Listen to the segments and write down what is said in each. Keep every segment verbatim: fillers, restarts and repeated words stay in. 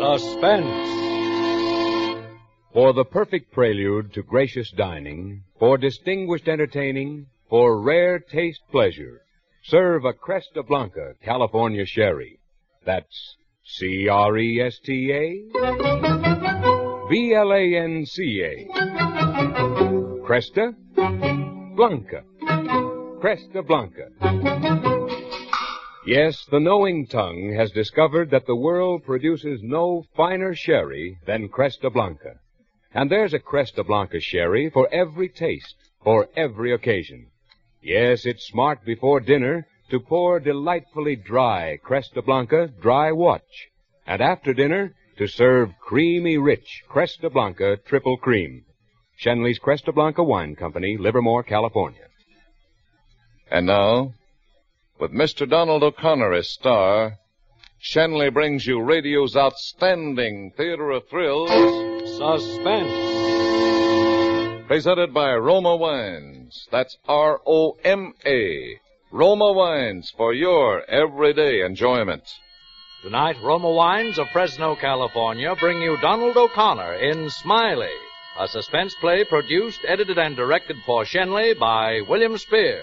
Suspense. For the perfect prelude to gracious dining, for distinguished entertaining, for rare taste pleasure, serve a Cresta Blanca California Sherry. That's C R E S T A B L A N C A. Cresta Blanca. Cresta Blanca. Yes, the knowing tongue has discovered that the world produces no finer sherry than Cresta Blanca. And there's a Cresta Blanca sherry for every taste, for every occasion. Yes, it's smart before dinner to pour delightfully dry Cresta Blanca dry watch. And after dinner, to serve creamy rich Cresta Blanca triple cream. Schenley's Cresta Blanca Wine Company, Livermore, California. And now, with Mister Donald O'Connor as star, Schenley brings you radio's outstanding theater of thrills, Suspense. Presented by Roma Wines. That's R O M A. Roma Wines for your everyday enjoyment. Tonight, Roma Wines of Fresno, California, bring you Donald O'Connor in Smiley, a suspense play produced, edited, and directed for Schenley by William Spear.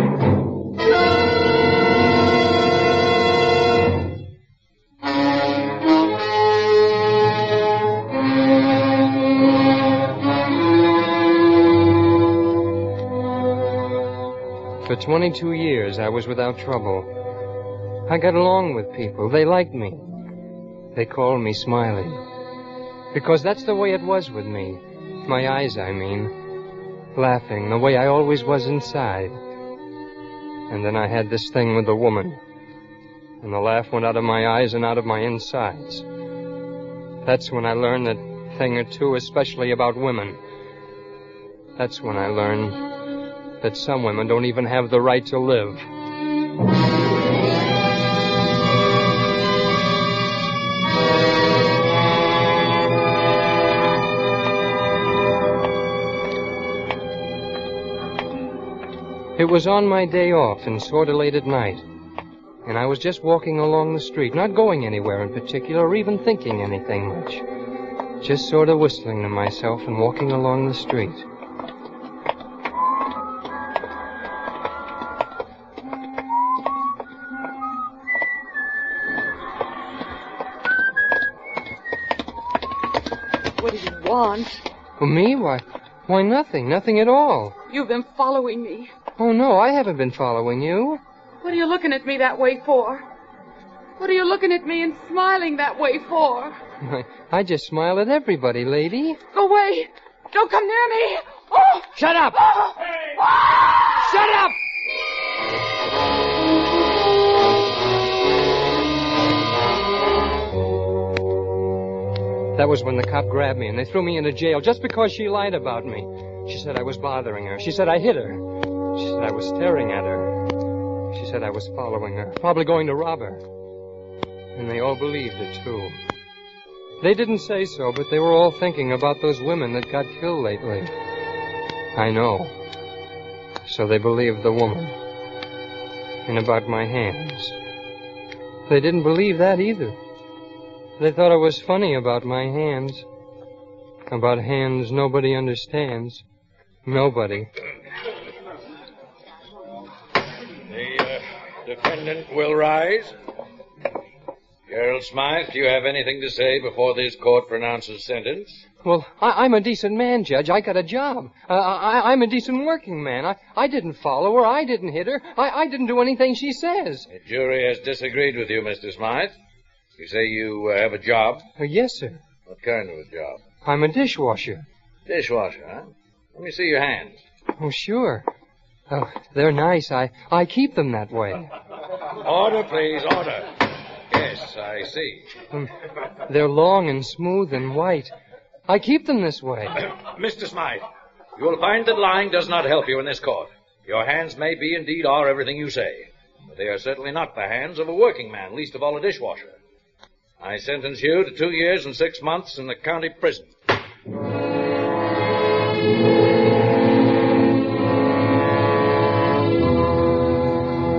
For twenty-two years, I was without trouble. I got along with people. They liked me. They called me Smiley. Because that's the way it was with me. My eyes, I mean. Laughing, the way I always was inside. And then I had this thing with the woman. And the laugh went out of my eyes and out of my insides. That's when I learned that thing or two, especially about women. That's when I learned that some women don't even have the right to live. It was on my day off and sort of late at night. And I was just walking along the street, not going anywhere in particular or even thinking anything much. Just sort of whistling to myself and walking along the street. What do you want? Well, me? Why, why nothing. Nothing at all. You've been following me. Oh, no, I haven't been following you. What are you looking at me that way for? What are you looking at me and smiling that way for? I, I just smile at everybody, lady. Go away! Don't come near me! Oh! Shut up! Oh! Oh! Shut up! That was when the cop grabbed me and they threw me into jail just because she lied about me. She said I was bothering her. She said I hit her. She said I was staring at her. She said I was following her, probably going to rob her. And they all believed it, too. They didn't say so, but they were all thinking about those women that got killed lately. I know. So they believed the woman. And about my hands. They didn't believe that either. They thought it was funny about my hands. About hands nobody understands. Nobody. The uh, defendant will rise. Gerald Smythe, do you have anything to say before this court pronounces sentence? Well, I, I'm a decent man, Judge. I got a job. Uh, I, I'm a decent working man. I, I didn't follow her. I didn't hit her. I, I didn't do anything she says. The jury has disagreed with you, Mister Smythe. You say you uh, have a job? Uh, yes, sir. What kind of a job? I'm a dishwasher. Dishwasher, huh? Let me see your hands. Oh, sure. Oh, they're nice. I, I keep them that way. Order, please, order. Yes, I see. Um, they're long and smooth and white. I keep them this way. Mister Smythe, you will find that lying does not help you in this court. Your hands may be, indeed, are everything you say. But they are certainly not the hands of a working man, least of all a dishwasher. I sentence you to two years and six months in the county prison.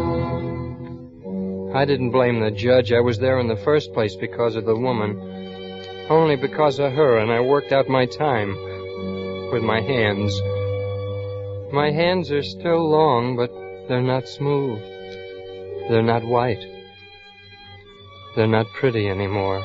I didn't blame the judge. I was there in the first place because of the woman. Only because of her, and I worked out my time with my hands. My hands are still long, but they're not smooth. They're not white. They're not pretty anymore.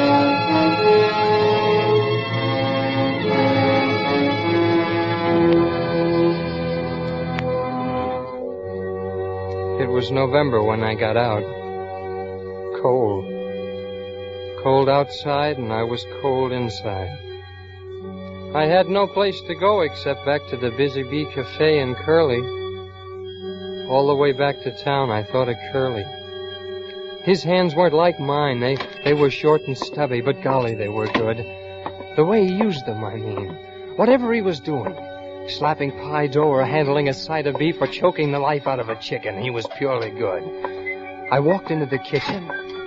It was November when I got out. Cold. Cold outside, and I was cold inside. I had no place to go except back to the Busy Bee Cafe in Curly. All the way back to town, I thought of Curly. His hands weren't like mine. They, they were short and stubby, but golly, they were good. The way he used them, I mean. Whatever he was doing. Slapping pie dough or handling a side of beef or choking the life out of a chicken. He was purely good. I walked into the kitchen.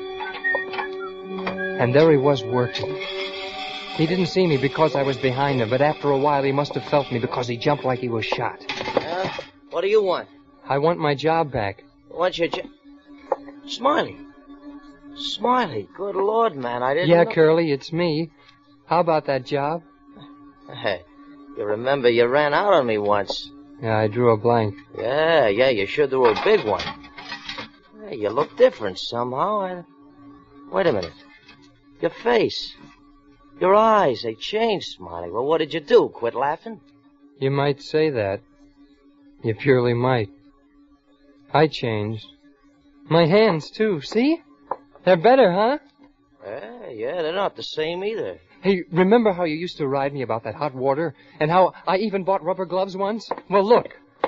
And there he was working. He didn't see me because I was behind him, but after a while he must have felt me because he jumped like he was shot. Uh, what do you want? I want my job back. What's your job? Smiley. Smiley, good Lord, man, I didn't Yeah, know... Curly, it's me. How about that job? Hey, you remember you ran out on me once. Yeah, I drew a blank. Yeah, yeah, you sure drew a big one. Hey, you look different somehow. I... Wait a minute. Your face. Your eyes, they changed, Smiley. Well, what did you do? Quit laughing? You might say that. You purely might. I changed. My hands, too. See? They're better, huh? Yeah, yeah, they're not the same either. Hey, remember how you used to ride me about that hot water? And how I even bought rubber gloves once? Well, look.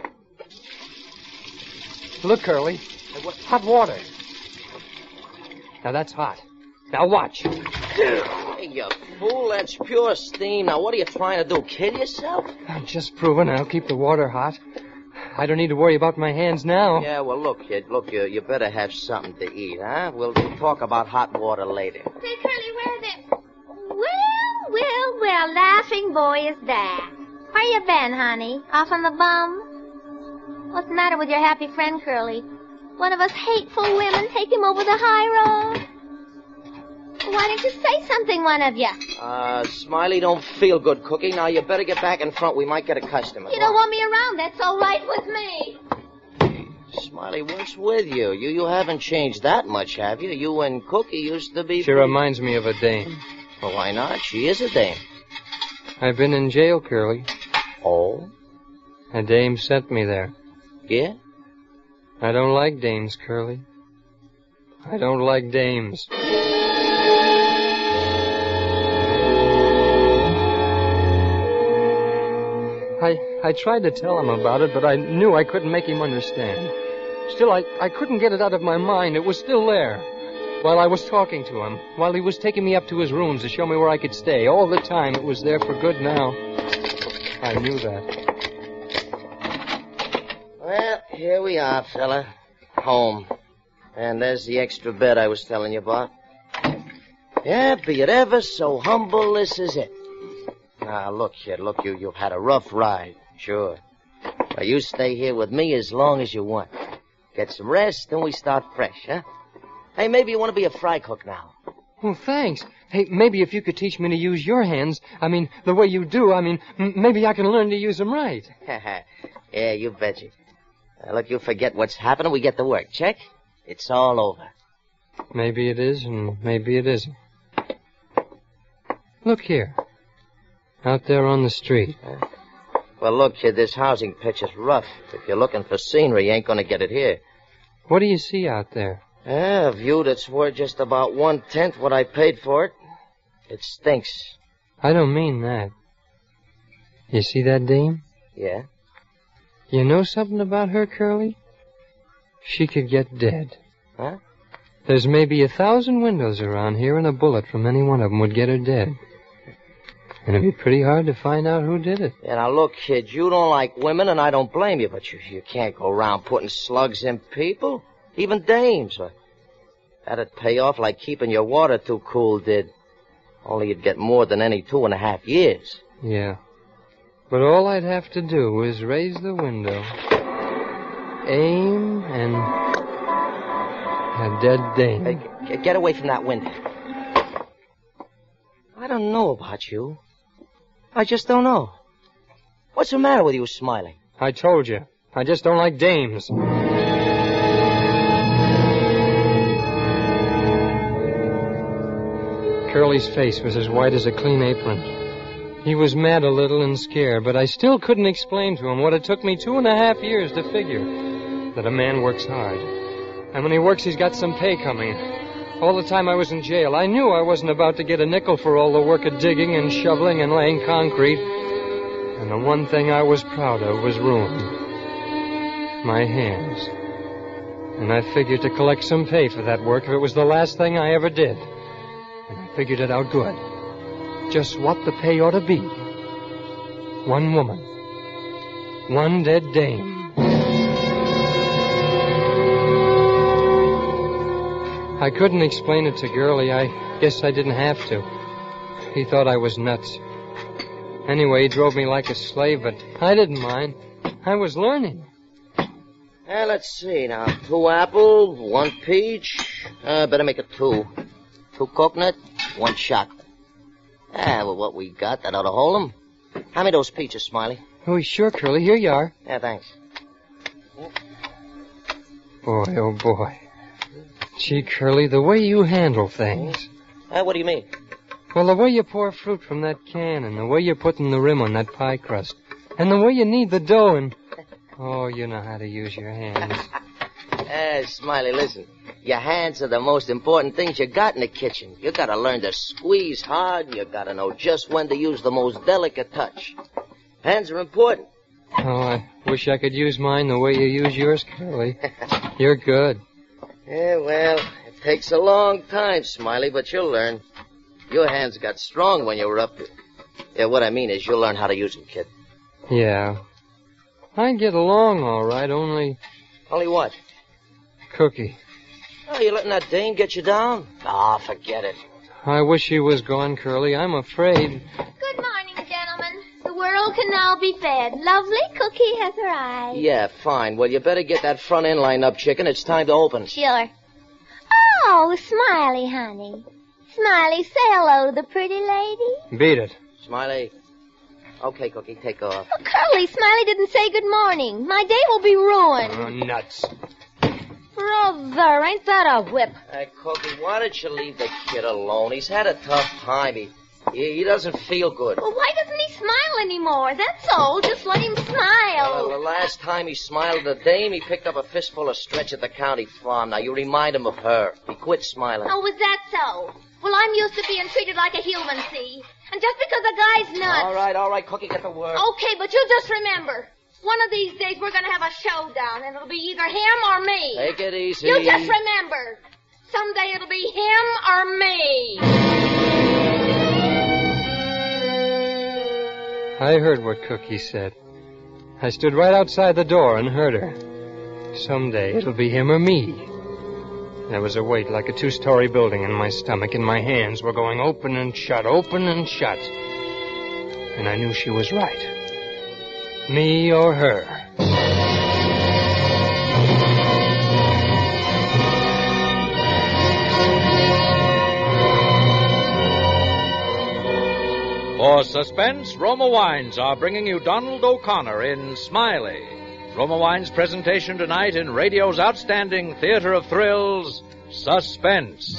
Look, Curly. Hot water. Now, that's hot. Now, watch. Hey, you fool, that's pure steam. Now, what are you trying to do, kill yourself? I'm just proving I'll keep the water hot. I don't need to worry about my hands now. Yeah, well, look, kid, look, you, you better have something to eat, huh? We'll, we'll talk about hot water later. Say, Curly, where the... Well, well, well, laughing boy is that. Where you been, honey? Off on the bum? What's the matter with your happy friend, Curly? One of us hateful women take him over the high road? Why don't you say something, one of you? Uh, Smiley don't feel good, Cookie. Now, you better get back in front. We might get a customer. You don't want me around. That's all right with me. Smiley, what's with you? You you haven't changed that much, have you? You and Cookie used to be... She reminds me of a dame. Well, why not? She is a dame. I've been in jail, Curly. Oh? A dame sent me there. Yeah? I don't like dames, Curly. I don't like dames. I, I tried to tell him about it, but I knew I couldn't make him understand. Still, I, I couldn't get it out of my mind. It was still there. While I was talking to him, while he was taking me up to his rooms to show me where I could stay, all the time it was there for good now. I knew that. Well, here we are, fella. Home. And there's the extra bed I was telling you about. Yeah, be it ever so humble, this is it. Now, look, kid, look, you, you've had a rough ride, sure. Now, you stay here with me as long as you want. Get some rest, then we start fresh, huh? Hey, maybe you want to be a fry cook now. Well, thanks. Hey, maybe if you could teach me to use your hands, I mean, the way you do, I mean, m- maybe I can learn to use them right. Yeah, you betcha. Now, look, you forget what's happening, we get to work. Check? It's all over. Maybe it is, and maybe it isn't. Look here. Out there on the street. Huh? Well, look, kid, this housing pitch is rough. If you're looking for scenery, you ain't gonna get it here. What do you see out there? Yeah, a view that's worth just about one-tenth what I paid for it. It stinks. I don't mean that. You see that dame? Yeah? You know something about her, Curly? She could get dead. Huh? There's maybe a thousand windows around here, and a bullet from any one of them would get her dead. And it'd be pretty hard to find out who did it. Yeah, now look, kid, you don't like women, and I don't blame you, but you, you can't go around putting slugs in people. Even dames. That'd pay off like keeping your water too cool did. Only you'd get more than any two and a half years. Yeah. But all I'd have to do is raise the window, aim, and a dead dame. Hey, g- get away from that window. don't know about you. I just don't know. What's the matter with you, Smiley? I told you. I just don't like dames. Curly's face was as white as a clean apron. He was mad a little and scared, but I still couldn't explain to him what it took me two and a half years to figure. That a man works hard. And when he works, he's got some pay coming. All the time I was in jail, I knew I wasn't about to get a nickel for all the work of digging and shoveling and laying concrete. And the one thing I was proud of was ruined. My hands. And I figured to collect some pay for that work if it was the last thing I ever did. And I figured it out good. Just what the pay ought to be. One woman. One dead dame. I couldn't explain it to Gurley. I guess I didn't have to. He thought I was nuts. Anyway, he drove me like a slave, but I didn't mind. I was learning. Uh, let's see now. Two apple, one peach. Uh, better make it two. Two coconut, one chocolate. Ah, well, what we got, that ought to hold 'em. Hand me those peaches, Smiley. Oh, sure, Curly. Here you are. Yeah, thanks. Boy, oh, boy. Gee, Curly, the way you handle things. Uh, what do you mean? Well, the way you pour fruit from that can, and the way you're putting the rim on that pie crust, and the way you knead the dough, and... Oh, you know how to use your hands. Eh, uh, Smiley, listen. Your hands are the most important things you got in the kitchen. You gotta learn to squeeze hard, and you gotta know just when to use the most delicate touch. Hands are important. Oh, I wish I could use mine the way you use yours, Curly. You're good. Yeah, well, it takes a long time, Smiley, but you'll learn. Your hands got strong when you were up to... Yeah, what I mean is you'll learn how to use them, kid. Yeah. I get along all right, only... Only what? Cookie. Oh, you letting that dame get you down? Ah, oh, forget it. I wish he was gone, Curly. I'm afraid. Good morning, gentlemen. The world can now be fed. Lovely Cookie has arrived. Yeah, fine. Well, you better get that front end lined up, chicken. It's time to open. Sure. Oh, Smiley, honey. Smiley, say hello to the pretty lady. Beat it. Smiley. Okay, Cookie, take off. Oh, Curly, Smiley didn't say good morning. My day will be ruined. Oh, nuts. Brother, ain't that a whip? Hey, Cookie, why don't you leave the kid alone? He's had a tough time. He, he, he doesn't feel good. Well, why doesn't he smile anymore? That's all. Just let him smile. Well, the last time he smiled at the dame, he picked up a fistful of stretch at the county farm. Now, you remind him of her. He quit smiling. Oh, was that so? Well, I'm used to being treated like a human, see? And just because a guy's nuts... All right, all right, Cookie, get to work. Okay, but you just remember, one of these days we're going to have a showdown, and it'll be either him or me. Take it easy. You just remember, someday it'll be him or me. I heard what Cookie said. I stood right outside the door and heard her. Someday it'll be him or me. There was a weight like a two-story building in my stomach, and my hands were going open and shut, open and shut. And I knew she was right. Me or her. For Suspense, Roma Wines are bringing you Donald O'Connor in Smiley. Roma Wines' presentation tonight in radio's outstanding theater of thrills, Suspense.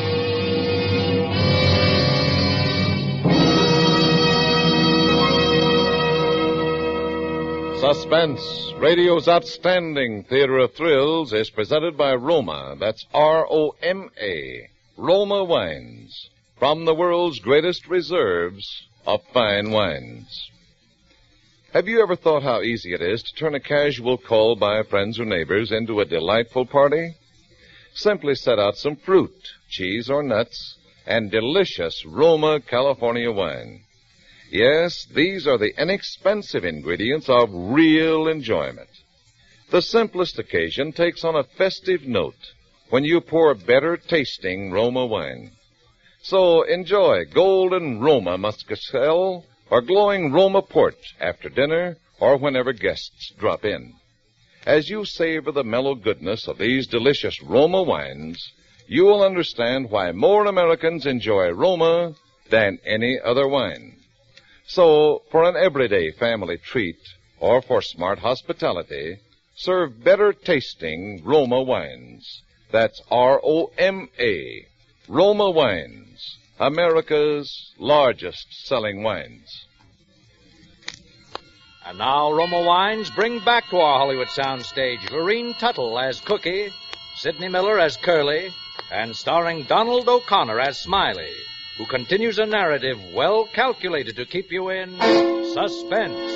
Suspense, radio's outstanding theater of thrills, is presented by Roma. That's R O M A. Roma Wines. From the world's greatest reserves of fine wines. Have you ever thought how easy it is to turn a casual call by friends or neighbors into a delightful party? Simply set out some fruit, cheese or nuts, and delicious Roma California wine. Yes, these are the inexpensive ingredients of real enjoyment. The simplest occasion takes on a festive note when you pour better tasting Roma wine. So enjoy golden Roma Muscatel or glowing Roma port after dinner or whenever guests drop in. As you savor the mellow goodness of these delicious Roma wines, you will understand why more Americans enjoy Roma than any other wine. So, for an everyday family treat or for smart hospitality, serve better tasting Roma wines. That's R O M A, Roma Wines, America's largest selling wines. And now Roma Wines bring back to our Hollywood soundstage Lorene Tuttle as Cookie, Sidney Miller as Curly, and starring Donald O'Connor as Smiley, who continues a narrative well calculated to keep you in suspense.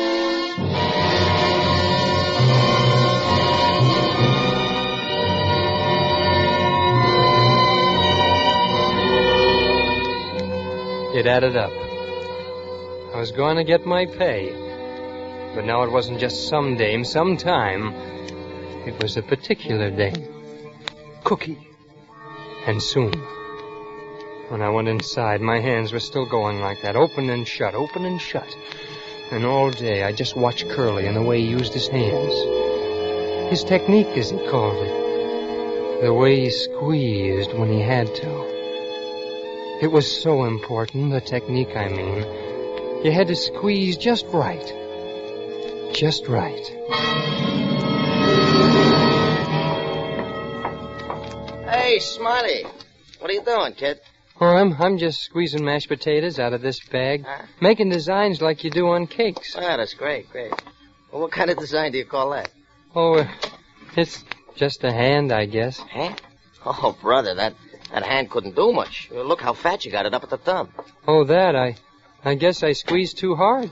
It added up. I was going to get my pay. But now it wasn't just some dame, some time. It was a particular dame. Cookie. And soon. When I went inside, my hands were still going like that, open and shut, open and shut. And all day I just watched Curly and the way he used his hands. His technique, as he called it. The way he squeezed when he had to. It was so important, the technique, I mean. You had to squeeze just right. Just right. Hey, Smiley. What are you doing, kid? Oh, I'm I'm just squeezing mashed potatoes out of this bag. Huh? Making designs like you do on cakes. Ah, that's great, great. Well, what kind of design do you call that? Oh, uh, it's just a hand, I guess. Hand? Oh, brother, that, that hand couldn't do much. Look how fat you got it up at the thumb. Oh, that, I I guess I squeezed too hard.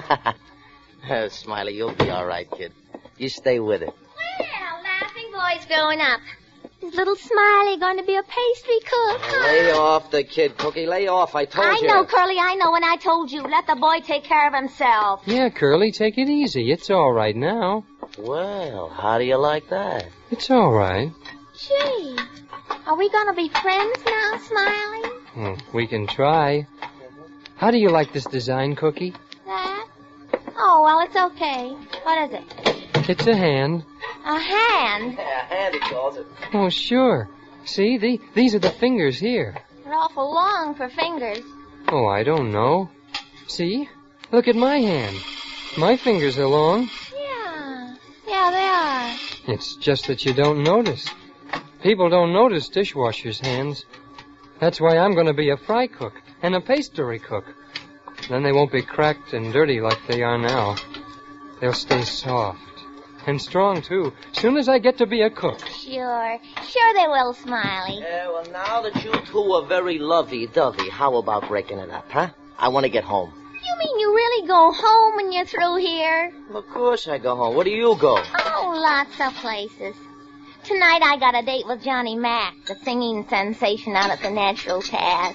uh, Smiley, you'll be all right, kid. You stay with it. Well, laughing boy's growing up. Is little Smiley going to be a pastry cook? Huh? Lay off the kid, Cookie. Lay off. I told I you. I know, Curly, I know when I told you. Let the boy take care of himself. Yeah, Curly, take it easy. It's all right now. Well, how do you like that? It's all right. Gee, are we going to be friends now, Smiley? Well, we can try. How do you like this design, Cookie? That? Oh, well, it's okay. What is it? It's a hand. A hand? Yeah, hand, he calls it. Oh, sure. See, the, these are the fingers here. They're awful long for fingers. Oh, I don't know. See? Look at my hand. My fingers are long. Yeah. Yeah, they are. It's just that you don't notice. People don't notice dishwashers' hands. That's why I'm going to be a fry cook and a pastry cook. Then they won't be cracked and dirty like they are now. They'll stay soft. And strong, too. Soon as I get to be a cook. Sure. Sure they will, Smiley. Yeah, well, now that you two are very lovey-dovey, how about breaking it up, huh? I want to get home. You mean you really go home when you're through here? Of course I go home. Where do you go? Oh, lots of places. Tonight I got a date with Johnny Mack, the singing sensation out at the Natural Pass.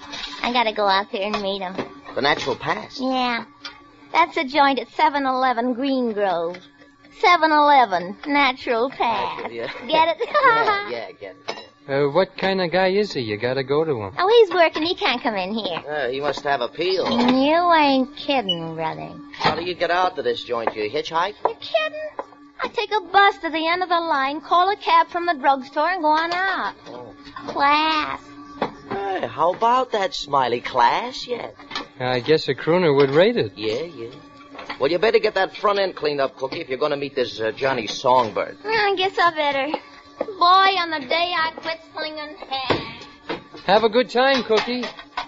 I gotta go out there and meet him. The Natural Pass? Yeah. That's a joint at seven eleven Green Grove. seven eleven Natural Pass. Yeah. Get it? yeah, yeah, get it. Uh, what kind of guy is he? You gotta go to him. Oh, he's working. He can't come in here. Uh, he must have appeal. You ain't kidding, brother. How do you get out to this joint? You hitchhike? You kidding? I take a bus to the end of the line, call a cab from the drugstore, and go on out. Oh. Class. Hey, how about that, Smiley? Class yet? I guess a crooner would rate it. Yeah, yeah. Well, you better get that front end cleaned up, Cookie, if you're going to meet this uh, Johnny Songbird. I guess I better. Boy, on the day I quit slinging hair. Have a good time, Cookie.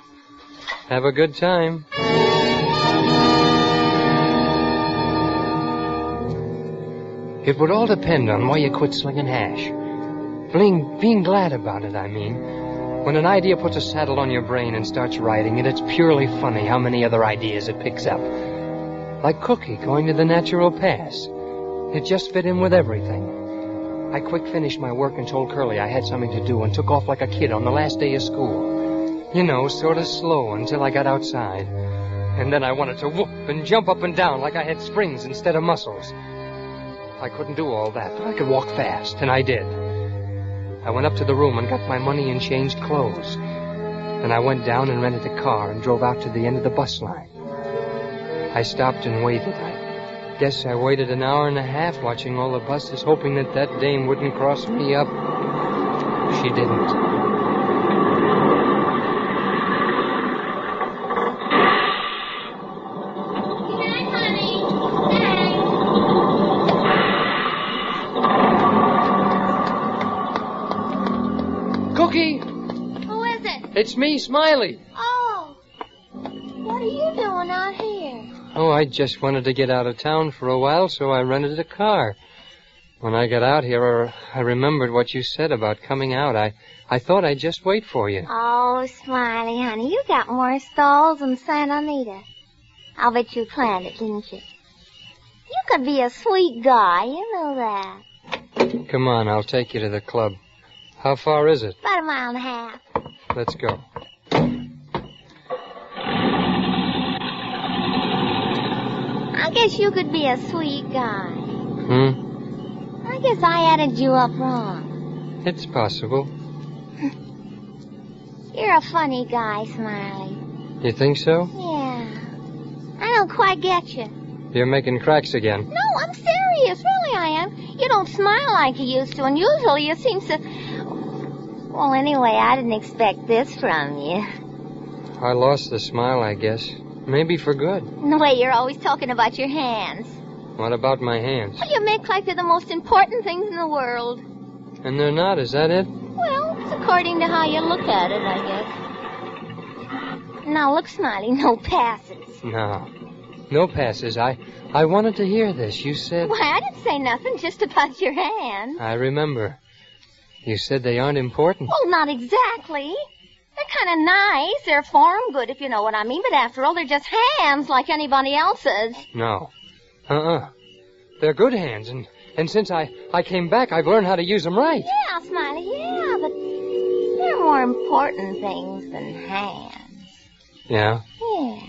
Have a good time. It would all depend on why you quit slinging hash. Being, being glad about it, I mean. When an idea puts a saddle on your brain and starts riding it, it's purely funny how many other ideas it picks up. Like Cookie going to the Natural Pass. It just fit in with everything. I quick finished my work and told Curly I had something to do and took off like a kid on the last day of school. You know, sort of slow until I got outside. And then I wanted to whoop and jump up and down like I had springs instead of muscles. I couldn't do all that, but I could walk fast, and I did. I went up to the room and got my money and changed clothes. Then I went down and rented a car and drove out to the end of the bus line. I stopped and waited. I guess I waited an hour and a half watching all the buses, hoping that that dame wouldn't cross me up. She didn't. It's me, Smiley. Oh. What are you doing out here? Oh, I just wanted to get out of town for a while, so I rented a car. When I got out here, I remembered what you said about coming out. I, I thought I'd just wait for you. Oh, Smiley, honey, you got more stalls than Santa Anita. I'll bet you planned it, didn't you? You could be a sweet guy, you know that. Come on, I'll take you to the club. How far is it? About a mile and a half. Let's go. I guess you could be a sweet guy. Hmm? I guess I added you up wrong. It's possible. You're a funny guy, Smiley. You think so? Yeah. I don't quite get you. You're making cracks again. No, I'm serious. Really, I am. You don't smile like you used to, and usually you seem to... Well, anyway, I didn't expect this from you. I lost the smile, I guess. Maybe for good. The way you're always talking about your hands. What about my hands? Well, you make like they're the most important things in the world. And they're not, is that it? Well, it's according to how you look at it, I guess. Now, look, Smiley, no passes. No. No passes. I I wanted to hear this. You said... Why, I didn't say nothing, just about your hands. I remember. You said they aren't important. Well, not exactly. They're kind of nice. They're form good, if you know what I mean. But after all, they're just hands like anybody else's. No. Uh-uh. They're good hands, and, and since I, I came back, I've learned how to use them right. Yeah, Smiley, yeah, but they're more important things than hands. Yeah? Yeah.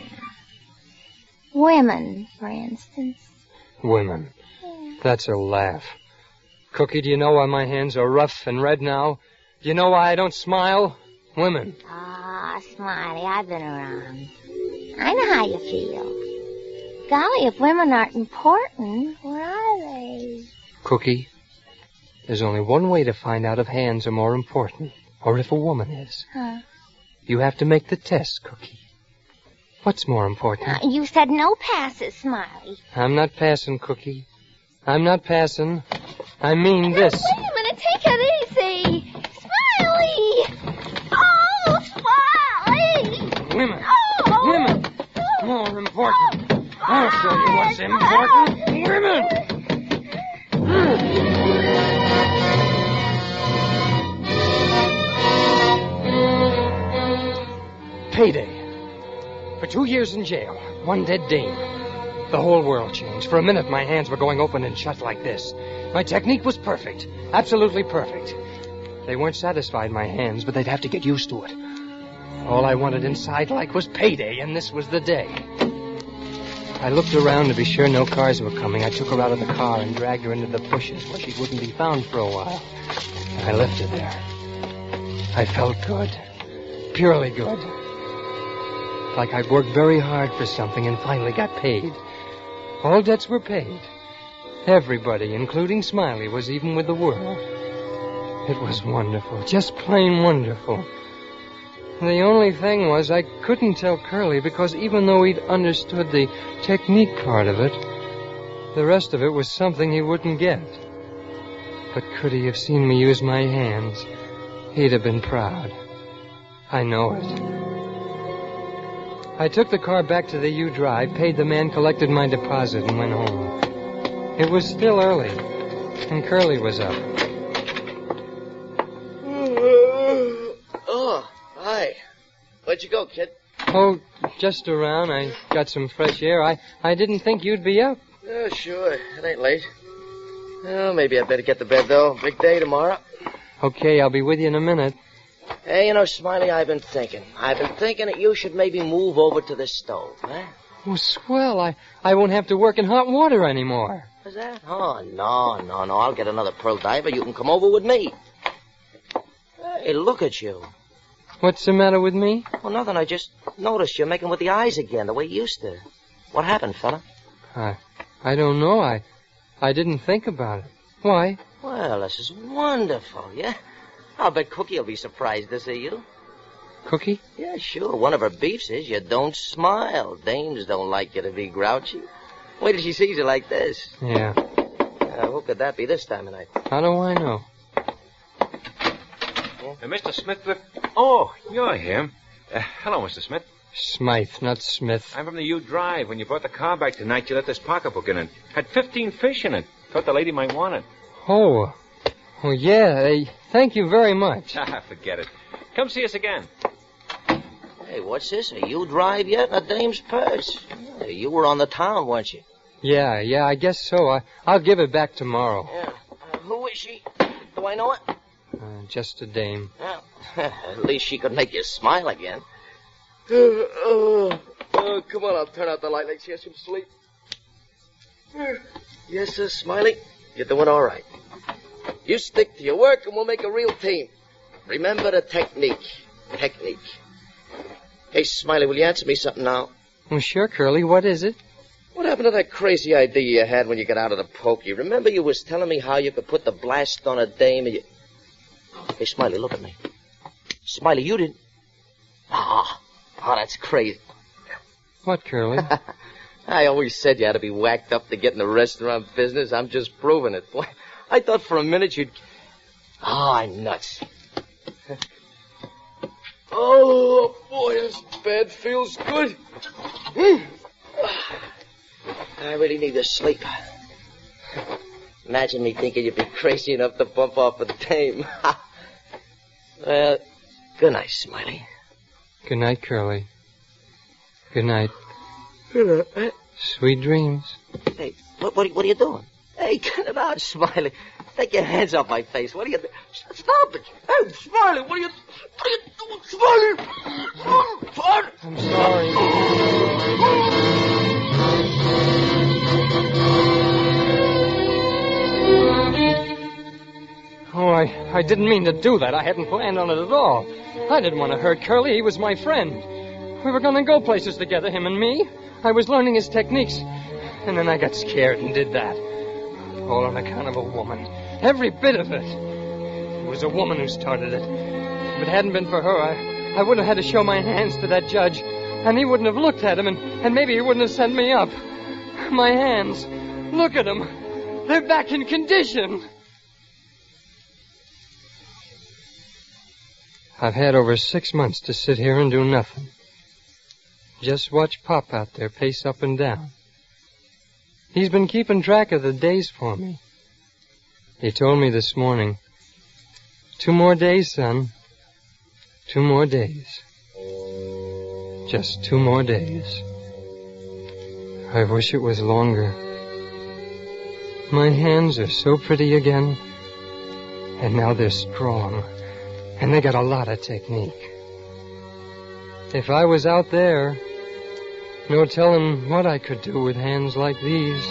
Women, for instance. Women. Yeah. That's a laugh. Cookie, do you know why my hands are rough and red now? Do you know why I don't smile? Women. Ah, Smiley, I've been around. I know how you feel. Golly, if women aren't important, where are they? Cookie, there's only one way to find out if hands are more important, or if a woman is. Huh? You have to make the test, Cookie. What's more important? Uh, you said no passes, Smiley. I'm not passing, Cookie. I'm not passing. I mean this. Now, wait a minute, take it easy. Smiley! Oh, Smiley! Women. Oh. Women. More important. I'll show you what's important. Women. Payday. For two years in jail, one dead dame. The whole world changed. For a minute, my hands were going open and shut like this. My technique was perfect. Absolutely perfect. They weren't satisfied, my hands, but they'd have to get used to it. All I wanted inside like was payday, and this was the day. I looked around to be sure no cars were coming. I took her out of the car and dragged her into the bushes where she wouldn't be found for a while. I left her there. I felt good. Purely good. Like I'd worked very hard for something and finally got paid. All debts were paid. Everybody, including Smiley, was even with the world. It was wonderful, just plain wonderful. The only thing was I couldn't tell Curly because even though he'd understood the technique part of it, the rest of it was something he wouldn't get. But could he have seen me use my hands, he'd have been proud. I know it. I took the car back to the U Drive, paid the man, collected my deposit, and went home. It was still early, and Curly was up. Oh, hi. Where'd you go, kid? Oh, just around. I got some fresh air. I, I didn't think you'd be up. Yeah, sure. It ain't late. Well, maybe I better get to bed, though. Big day tomorrow. Okay, I'll be with you in a minute. Hey, you know, Smiley, I've been thinking. I've been thinking that you should maybe move over to the stove, huh? Oh, swell. I, I won't have to work in hot water anymore. Is that? Oh, no, no, no. I'll get another pearl diver. You can come over with me. Hey, look at you. What's the matter with me? Well, nothing. I just noticed you're making with the eyes again, the way you used to. What happened, fella? I, I don't know. I, I didn't think about it. Why? Well, this is wonderful, yeah? I'll bet Cookie will be surprised to see you. Cookie? Yeah, sure. One of her beefs is you don't smile. Dames don't like you to be grouchy. Wait till she sees you like this. Yeah. Uh, who could that be this time of night? How do I know? Yeah? Uh, Mister Smith, look. Oh, you're him. Uh, hello, Mister Smith. Smythe, not Smith. I'm from the U Drive. When you brought the car back tonight, you let this pocketbook in it. Had fifteen fish in it. Thought the lady might want it. Oh. Oh, yeah. Uh, thank you very much. Ah, forget it. Come see us again. Hey, what's this? Are you drive yet in a dame's purse? Hey, you were on the town, weren't you? Yeah, yeah, I guess so. I, I'll give it back tomorrow. Yeah. Uh, who is she? Do I know it? Uh, just a dame. Well, at least she could make you smile again. Uh, uh, uh, come on, I'll turn out the light. Let's get some sleep. Uh, yes, sir, Smiley. You're doing all right. You stick to your work and we'll make a real team. Remember the technique. Technique. Hey, Smiley, will you answer me something now? Well, sure, Curly. What is it? What happened to that crazy idea you had when you got out of the pokey? Remember you was telling me how you could put the blast on a dame and you... Hey, Smiley, look at me. Smiley, you didn't... Ah, oh, that's crazy. What, Curly? I always said you had to be whacked up to get in the restaurant business. I'm just proving it. Boy, I thought for a minute you'd... Oh, I'm nuts. Oh, boy, this bed feels good. Mm. I really need to sleep. Imagine me thinking you'd be crazy enough to bump off a dame. Well, good night, Smiley. Good night, Curly. Good night. Good night. Sweet dreams. Hey, what, what, what are you doing? Hey, get it out, Smiley. Take your hands off my face. What are you doing? Stop it. Hey, Smiley, what are you... What are you doing, Smiley? I'm sorry. Oh, I, I didn't mean to do that. I hadn't planned on it at all. I didn't want to hurt Curly. He was my friend. We were going to go places together, him and me. I was learning his techniques. And then I got scared and did that. All on account of a woman. Every bit of it. It was a woman who started it. If it hadn't been for her, I, I wouldn't have had to show my hands to that judge. And he wouldn't have looked at them, and, and maybe he wouldn't have sent me up. My hands. Look at them. They're back in condition. I've had over six months to sit here and do nothing. Just watch Pop out there pace up and down. He's been keeping track of the days for me. He told me this morning, two more days, son. Two more days. Just two more days. I wish it was longer. My hands are so pretty again. And now they're strong. And they got a lot of technique. If I was out there, no telling what I could do with hands like these.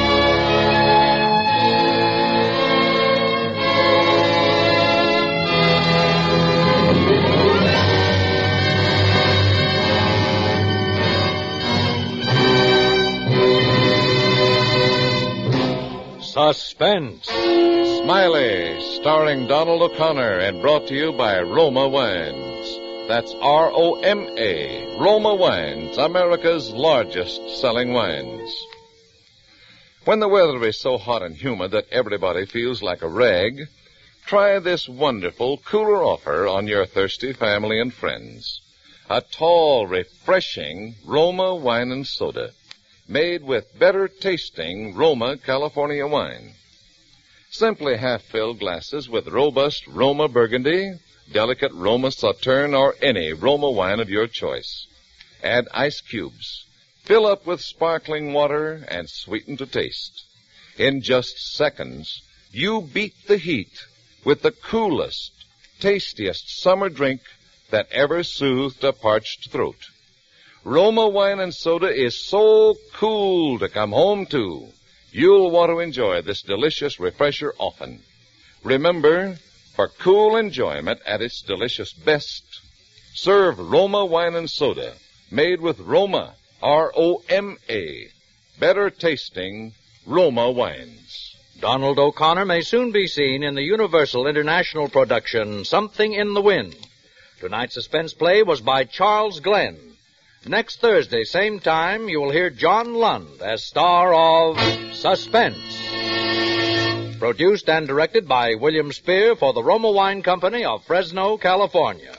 Suspense. Smiley, starring Donald O'Connor and brought to you by Roma Wines. That's R O M A, Roma Wines, America's largest selling wines. When the weather is so hot and humid that everybody feels like a rag, try this wonderful cooler offer on your thirsty family and friends. A tall, refreshing Roma wine and soda, made with better tasting Roma California wine. Simply half-filled glasses with robust Roma Burgundy, delicate Roma Sauterne, or any Roma wine of your choice. Add ice cubes. Fill up with sparkling water and sweeten to taste. In just seconds, you beat the heat with the coolest, tastiest summer drink that ever soothed a parched throat. Roma wine and soda is so cool to come home to. You'll want to enjoy this delicious refresher often. Remember, for cool enjoyment at its delicious best, serve Roma wine and soda, made with Roma, R O M A, better tasting Roma wines. Donald O'Connor may soon be seen in the Universal International production, Something in the Wind. Tonight's suspense play was by Charles Glenn. Next Thursday, same time, you will hear John Lund as star of Suspense. Produced and directed by William Spear for the Roma Wine Company of Fresno, California.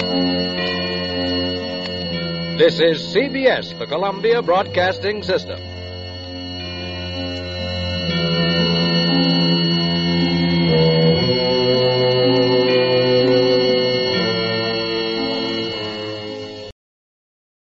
This is C B S, the Columbia Broadcasting System.